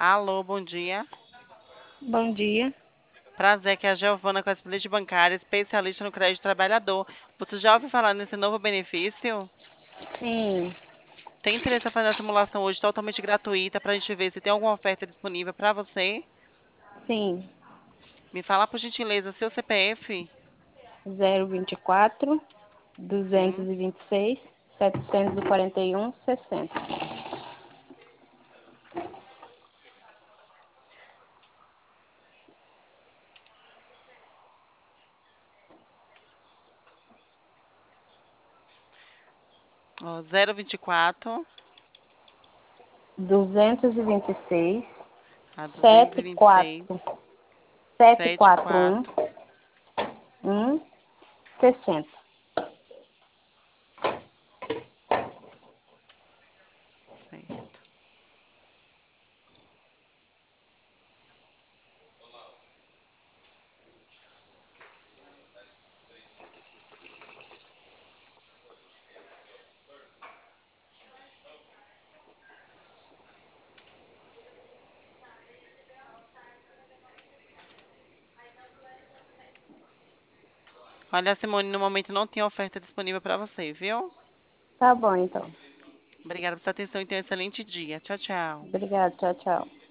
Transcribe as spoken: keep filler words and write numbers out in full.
Alô, bom dia. Bom dia. Prazer, que é a Giovana com a Lead Bancária, especialista no crédito trabalhador. Você já ouviu falar nesse novo benefício? Sim, Tem interesse em fazer a simulação hoje totalmente gratuita para a gente ver se tem alguma oferta disponível para você? sim. Me fala, por gentileza, seu C P F? zero vinte e quatro, Sim. duzentos e vinte e seis, setecentos e quarenta e um, sessenta. Ó, zero vinte e quatro, duzentos e vinte e seis, a duzentos e setenta e vinte e seis, quatro, setecentos e setenta e quarenta e quatro, um, sessenta. certo. Olha, Simone, no momento não tem oferta disponível para você, viu? Tá bom, então. Obrigada por sua atenção e tenha um excelente dia. Tchau, tchau. Obrigada, tchau, tchau.